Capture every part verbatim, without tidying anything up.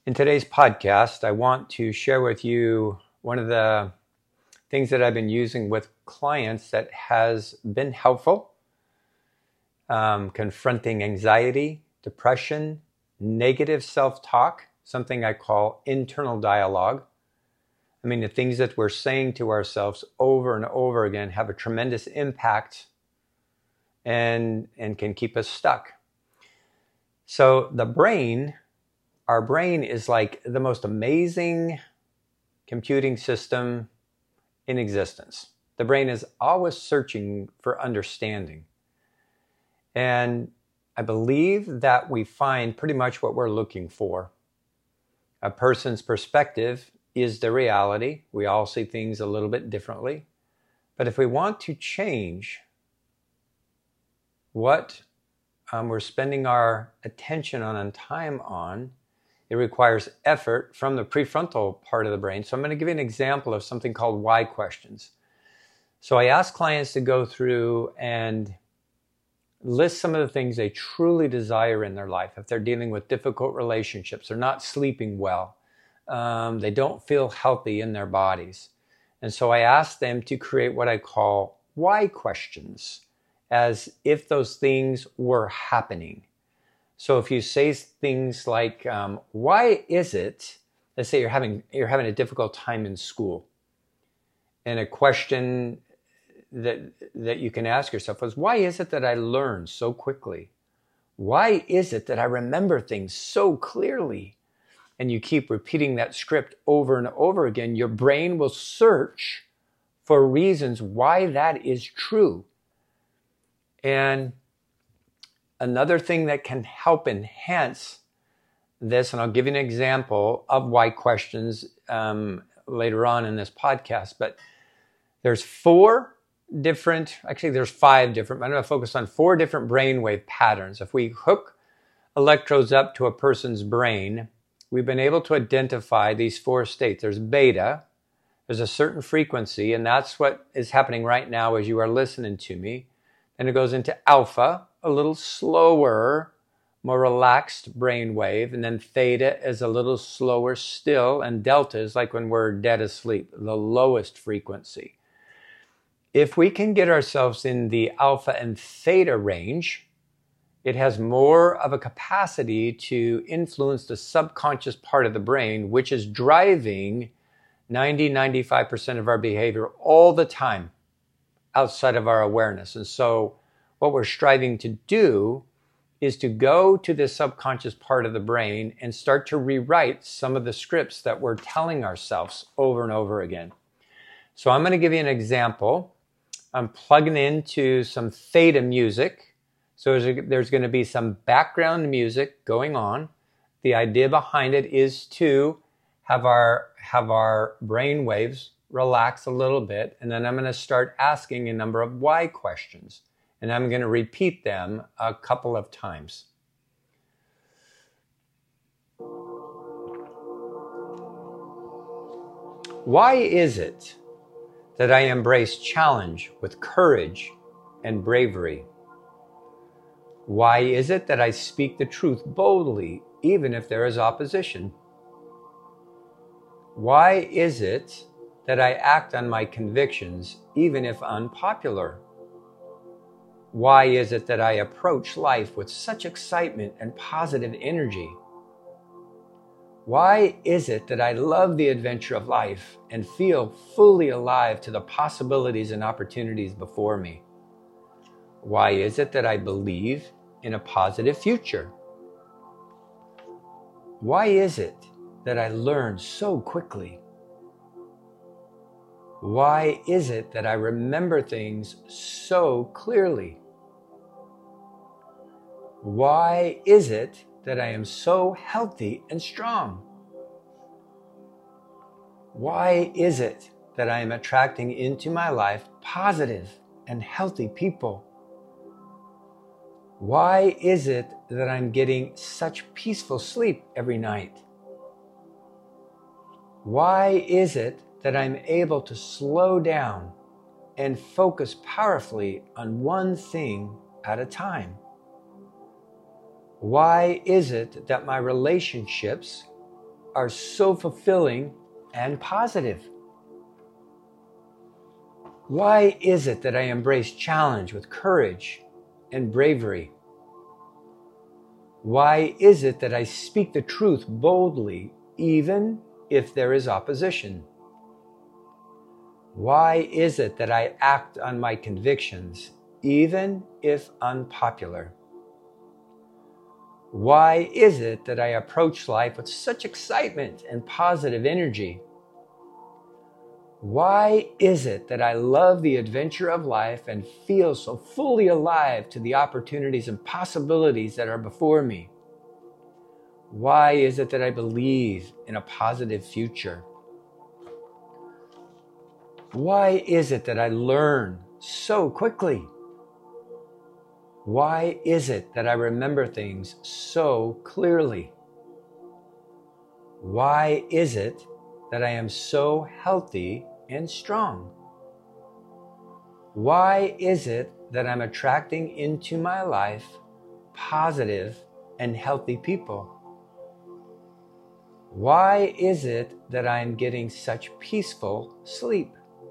In today's podcast, I want to share with you one of the things that I've been using with clients that has been helpful, um, confronting anxiety, depression, negative self-talk, something I call internal dialogue. I mean, the things that we're saying to ourselves over and over again have a tremendous impact and, and can keep us stuck. So the brain, our brain is like the most amazing computing system in existence. The brain is always searching for understanding. And I believe that we find pretty much what we're looking for. A person's perspective is the reality. We all see things a little bit differently. But if we want to change what um, we're spending our attention on and time on, it requires effort from the prefrontal part of the brain. So I'm going to give you an example of something called why questions. So I ask clients to go through and list some of the things they truly desire in their life. If they're dealing with difficult relationships, they're not sleeping well, um, they don't feel healthy in their bodies. And so I ask them to create what I call why questions, as if those things were happening. So if you say things like, um, why is it, let's say you're having, you're having a difficult time in school, and a question that, that you can ask yourself is, why is it that I learn so quickly? Why is it that I remember things so clearly? And you keep repeating that script over and over again, your brain will search for reasons why that is true. And another thing that can help enhance this, and I'll give you an example of why questions um, later on in this podcast, but there's four different, actually there's five different, I'm going to focus on four different brainwave patterns. If we hook electrodes up to a person's brain, we've been able to identify these four states. There's beta, there's a certain frequency, and that's what is happening right now as you are listening to me. Then it goes into alpha, a little slower, more relaxed brain wave, and then theta is a little slower still, and delta is like when we're dead asleep, the lowest frequency. If we can get ourselves in the alpha and theta range, it has more of a capacity to influence the subconscious part of the brain, which is driving ninety to ninety-five percent of our behavior all the time outside of our awareness. And so what we're striving to do is to go to this subconscious part of the brain and start to rewrite some of the scripts that we're telling ourselves over and over again. So I'm going to give you an example. I'm plugging into some theta music. So there's, a, there's going to be some background music going on. The idea behind it is to have our, have our brain waves relax a little bit, and then I'm going to start asking a number of why questions, and I'm going to repeat them a couple of times. Why is it that I embrace challenge with courage and bravery? Why is it that I speak the truth boldly, even if there is opposition? Why is it that I act on my convictions, even if unpopular? Why is it that I approach life with such excitement and positive energy? Why is it that I love the adventure of life and feel fully alive to the possibilities and opportunities before me? Why is it that I believe in a positive future? Why is it that I learn so quickly? Why is it that I remember things so clearly? Why is it that I am so healthy and strong? Why is it that I am attracting into my life positive and healthy people? Why is it that I'm getting such peaceful sleep every night? Why is it that I'm able to slow down and focus powerfully on one thing at a time? Why is it that my relationships are so fulfilling and positive? Why is it that I embrace challenge with courage and bravery? Why is it that I speak the truth boldly, even if there is opposition? Why is it that I act on my convictions, even if unpopular? Why is it that I approach life with such excitement and positive energy? Why is it that I love the adventure of life and feel so fully alive to the opportunities and possibilities that are before me? Why is it that I believe in a positive future? Why is it that I learn so quickly? Why is it that I remember things so clearly? Why is it that I am so healthy and strong? Why is it that I'm attracting into my life positive and healthy people? Why is it that I'm getting such peaceful sleep?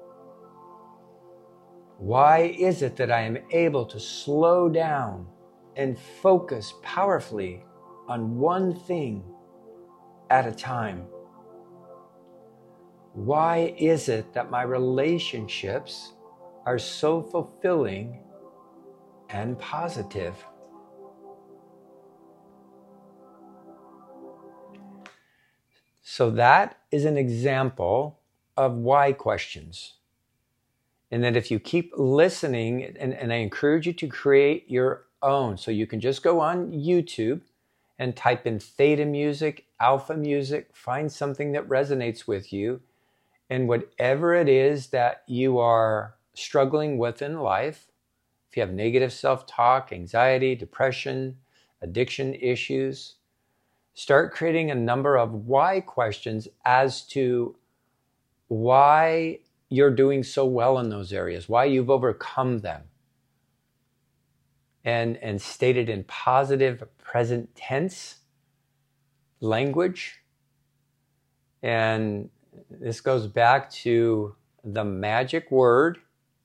Why is it that I am able to slow down and focus powerfully on one thing at a time? Why is it that my relationships are so fulfilling and positive? So that is an example of why questions. And that if you keep listening, and, and I encourage you to create your own. So you can just go on YouTube and type in theta music, alpha music, find something that resonates with you. And whatever it is that you are struggling with in life, if you have negative self-talk, anxiety, depression, addiction issues, start creating a number of why questions as to why you're doing so well in those areas, why you've overcome them. And, and state it in positive present tense language. And this goes back to the magic word,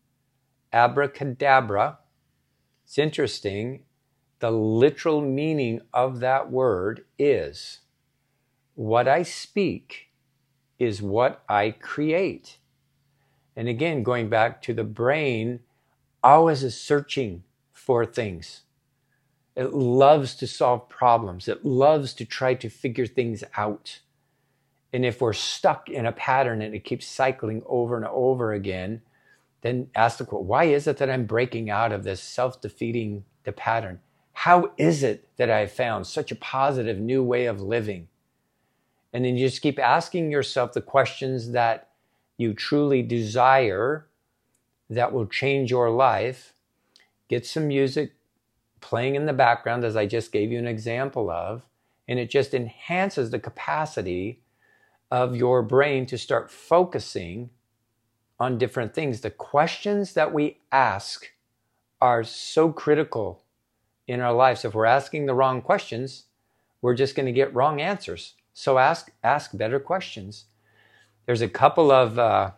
abracadabra. It's interesting. The literal meaning of that word is, what I speak is what I create. And again, going back to the brain, always is searching for things. It loves to solve problems. It loves to try to figure things out. And if we're stuck in a pattern and it keeps cycling over and over again, then ask the question, why is it that I'm breaking out of this self-defeating the pattern? How is it that I found such a positive new way of living? And then you just keep asking yourself the questions that you truly desire that will change your life. Get some music playing in the background, as I just gave you an example of, and it just enhances the capacity of your brain to start focusing on different things. The questions that we ask are so critical in our lives. If we're asking the wrong questions, we're just going to get wrong answers. So ask ask better questions. There's a couple of uh,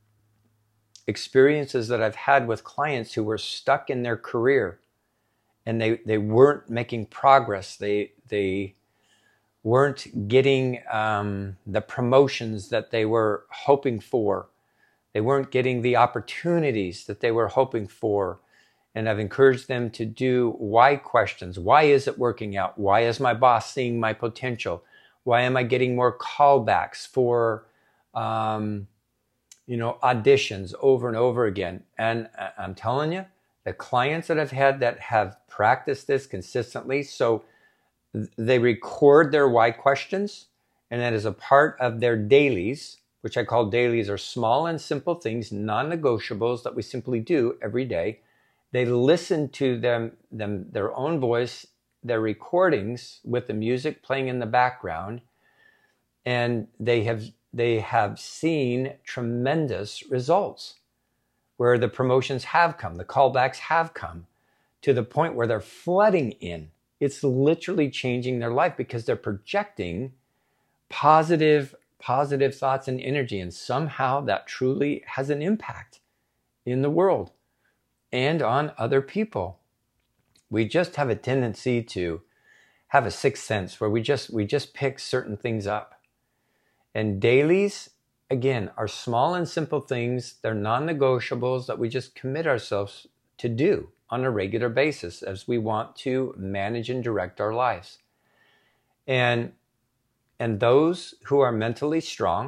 experiences that I've had with clients who were stuck in their career and they, they weren't making progress. They, they weren't getting um, the promotions that they were hoping for. They weren't getting the opportunities that they were hoping for. And I've encouraged them to do why questions. Why is it working out? Why is my boss seeing my potential? Why am I getting more callbacks for um, you know, auditions over and over again? And I'm telling you, the clients that I've had that have practiced this consistently, so they record their why questions, and that is a part of their dailies, which I call dailies, are small and simple things, non-negotiables that we simply do every day. They listen to them, them, their own voice, their recordings with the music playing in the background, and they have they have seen tremendous results where the promotions have come, the callbacks have come to the point where they're flooding in. It's literally changing their life because they're projecting positive, positive thoughts and energy. And somehow that truly has an impact in the world and on other people. We just have a tendency to have a sixth sense where we just we just pick certain things up. And dailies, again, are small and simple things. They're non-negotiables that we just commit ourselves to do on a regular basis as we want to manage and direct our lives. And, and those who are mentally strong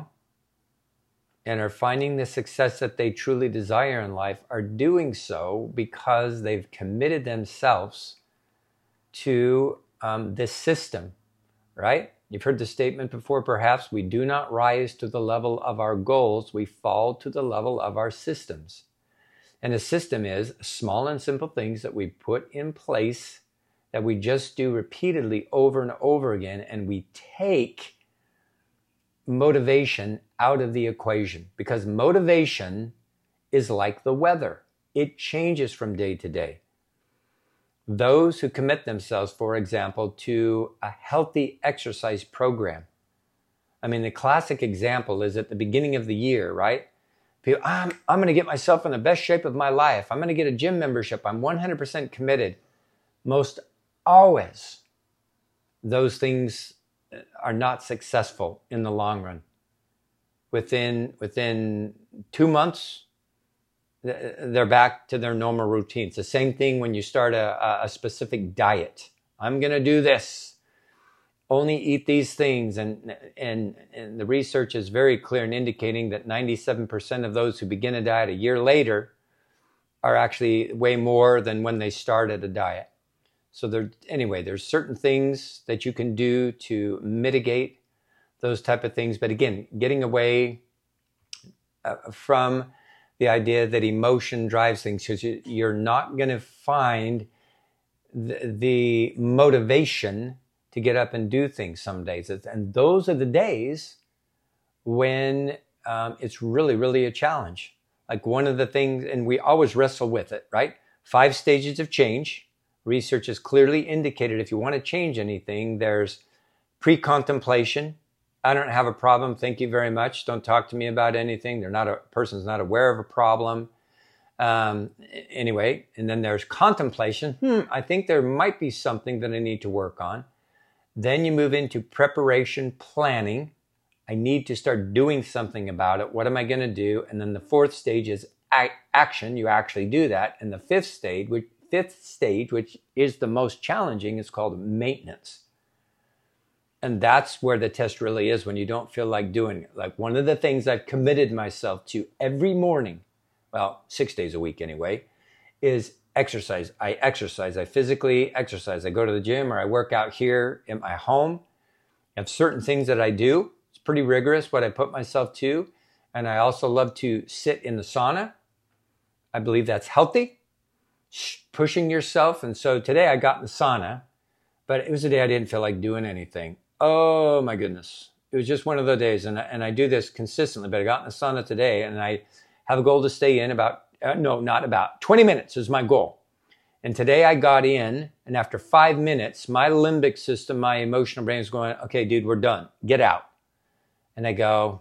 and are finding the success that they truly desire in life are doing so because they've committed themselves to um, this system, right? You've heard the statement before, perhaps, we do not rise to the level of our goals, we fall to the level of our systems. And a system is small and simple things that we put in place that we just do repeatedly over and over again, and we take motivation out of the equation, because motivation is like the weather. It changes from day to day. Those who commit themselves, for example, to a healthy exercise program. I mean, the classic example is at the beginning of the year, right? People, I'm, I'm going to get myself in the best shape of my life. I'm going to get a gym membership. I'm one hundred percent committed. Most always, those things are not successful in the long run. Within, within two months, they're back to their normal routines. The same thing when you start a, a specific diet. I'm going to do this. Only eat these things. And, and, and the research is very clear in indicating that ninety-seven percent of those who begin a diet a year later are actually way more than when they started a diet. So there, anyway, there's certain things that you can do to mitigate those type of things. But again, getting away uh, from the idea that emotion drives things, because you're not going to find the, the motivation to get up and do things some days. And those are the days when um, it's really, really a challenge. Like one of the things, and we always wrestle with it, right? Five stages of change. Research has clearly indicated if you want to change anything, there's pre-contemplation. I don't have a problem. Thank you very much. Don't talk to me about anything. They're not a person's not aware of a problem. Um, anyway, and then there's contemplation. Hmm, I think there might be something that I need to work on. Then you move into preparation, planning. I need to start doing something about it. What am I going to do? And then the fourth stage is a- action. You actually do that. And the fifth stage, which, fifth stage, which is the most challenging, is called maintenance. And that's where the test really is when you don't feel like doing it. Like one of the things I've committed myself to every morning, well, six days a week anyway, is exercise. I exercise. I physically exercise. I go to the gym or I work out here in my home. I have certain things that I do. It's pretty rigorous what I put myself to. And I also love to sit in the sauna. I believe that's healthy, pushing yourself. And so today I got in the sauna, but it was a day I didn't feel like doing anything. Oh my goodness. It was just one of those days. And I, and I do this consistently, but I got in the sauna today and I have a goal to stay in about, uh, no, not about, twenty minutes is my goal. And today I got in, and after five minutes, my limbic system, my emotional brain is going, okay, dude, we're done. Get out. And I go,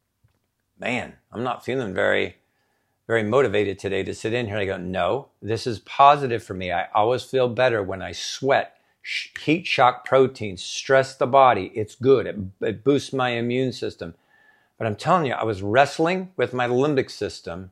man, I'm not feeling very, very motivated today to sit in here. I go, no, this is positive for me. I always feel better when I sweat. Heat shock proteins, stress the body. It's good. It, it boosts my immune system. But I'm telling you, I was wrestling with my limbic system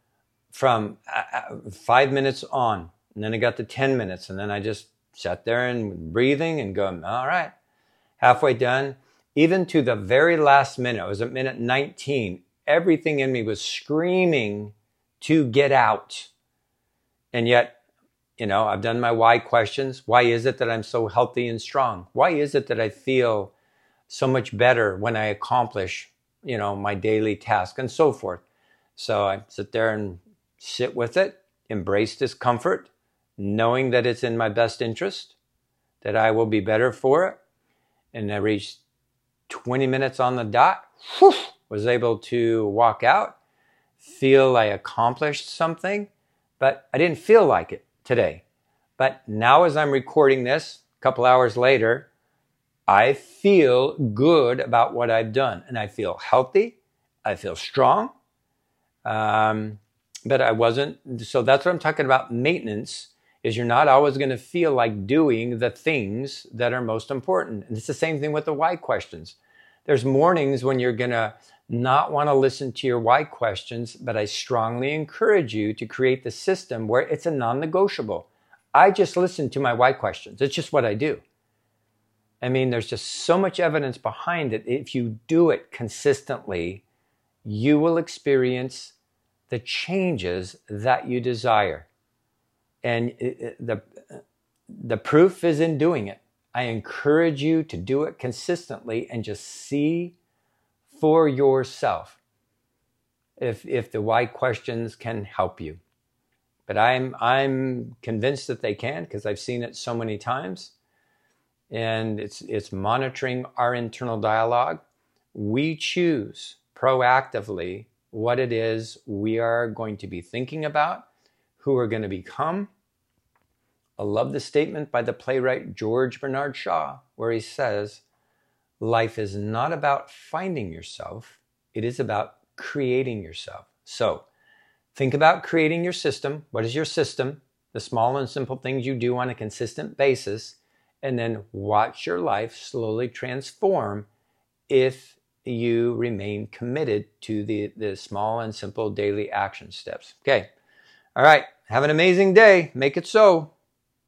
from uh, five minutes on. And then I got to ten minutes. And then I just sat there and breathing and going, all right, halfway done. Even to the very last minute, it was at minute nineteen, everything in me was screaming to get out. And yet, you know, I've done my why questions. Why is it that I'm so healthy and strong? Why is it that I feel so much better when I accomplish, you know, my daily task and so forth? So I sit there and sit with it, embrace discomfort, knowing that it's in my best interest, that I will be better for it. And I reached twenty minutes on the dot, whew, was able to walk out, feel I accomplished something, but I didn't feel like it today. But now as I'm recording this, a couple hours later, I feel good about what I've done, and I feel healthy. I feel strong. Um, but I wasn't. So that's what I'm talking about. Maintenance is you're not always going to feel like doing the things that are most important. And it's the same thing with the why questions. There's mornings when you're going to not want to listen to your why questions, but I strongly encourage you to create the system where it's a non-negotiable. I just listen to my why questions. It's just what I do. I mean, there's just so much evidence behind it. If you do it consistently, you will experience the changes that you desire. And the, the proof is in doing it. I encourage you to do it consistently and just see for yourself if, if the why questions can help you. But I'm, I'm convinced that they can because I've seen it so many times. And it's, it's monitoring our internal dialogue. We choose proactively what it is we are going to be thinking about, who we're going to become. I love the statement by the playwright George Bernard Shaw, where he says, life is not about finding yourself, it is about creating yourself. So think about creating your system. What is your system? The small and simple things you do on a consistent basis. And then watch your life slowly transform if you remain committed to the, the small and simple daily action steps. Okay. All right. Have an amazing day. Make it so.